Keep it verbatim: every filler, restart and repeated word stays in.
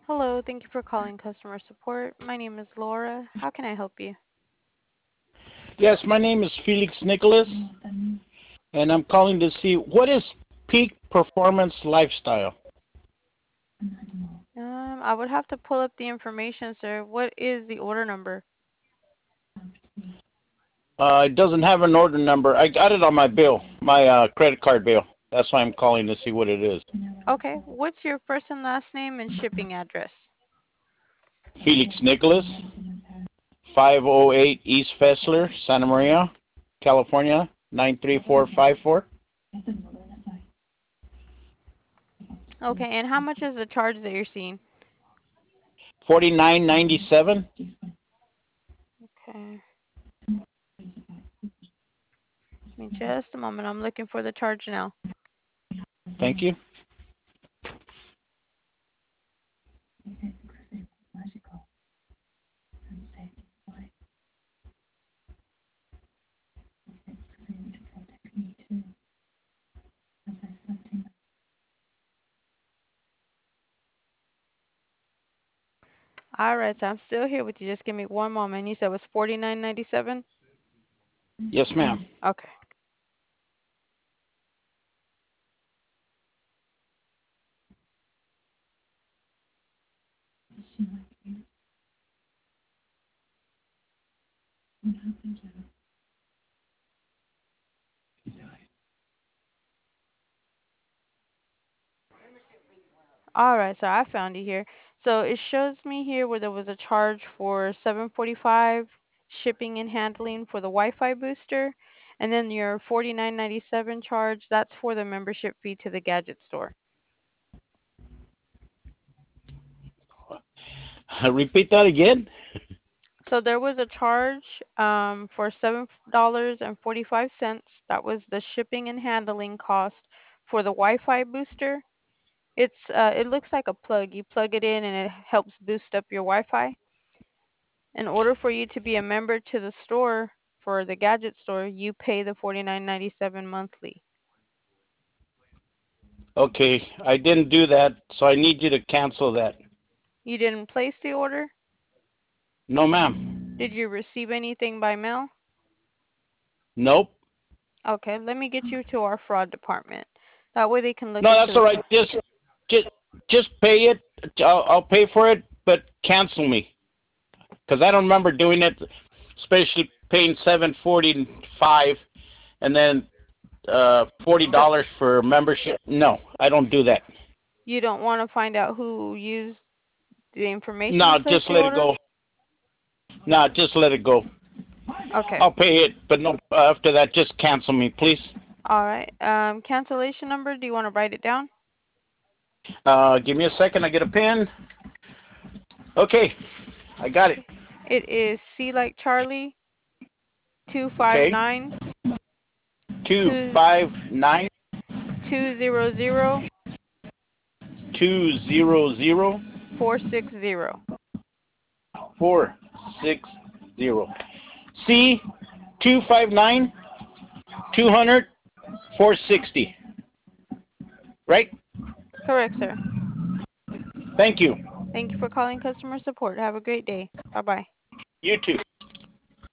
Hello, thank you for calling customer support. My name is Laura. How can I help you? Yes, my name is Felix Nicholas, and I'm calling to see what is peak performance lifestyle. Um, I would have to pull up the information, sir. What is the order number? Uh, it doesn't have an order number. I got it on my bill, my uh, credit card bill. That's why I'm calling to see what it is. Okay, what's your first and last name and shipping address? Felix Nicholas, five oh eight East Fessler, Santa Maria, California, nine three four five four. Okay, and how much is the charge that you're seeing? forty-nine ninety-seven. Okay, give me just a moment. I'm looking for the charge now. Thank you. All right, so I'm still here with you. Just give me one moment. You said it was forty-nine ninety-seven? Yes, ma'am. Okay. All right, so I found you here. So it shows me here where there was a charge for seven forty-five shipping and handling for the Wi-Fi booster, and then your forty-nine ninety-seven charge, that's for the membership fee to the gadget store. Repeat that again. So there was a charge um, for seven dollars and forty-five cents. That was the shipping and handling cost for the Wi-Fi booster. It's uh, it looks like a plug. You plug it in and it helps boost up your Wi-Fi. In order for you to be a member to the store for the gadget store, you pay the forty-nine ninety-seven monthly. Okay, I didn't do that, so I need you to cancel that. You didn't place the order? No, ma'am. Did you receive anything by mail? Nope. Okay, let me get you to our fraud department. That way they can look No, into that's all this. right. Just, just, just pay it. I'll, I'll pay for it, but cancel me because I don't remember doing it. Especially paying seven forty five and then uh forty So dollars for membership. No, I don't do that. you don't want to find out who used the information to No, place just the let it order? go. No, just let it go. Okay. I'll pay it, but no. After that, just cancel me, please. All right. Um, cancellation number, do you want to write it down? Uh, give me a second. I get a pen. Okay, I got it. Okay. It is C like Charlie, two five Okay, nine two two five nine two zero zero two zero zero four six zero. four six zero. C two five nine two hundred four sixty. Right? Correct, sir. Thank you. Thank you for calling customer support. Have a great day. Bye bye. You too.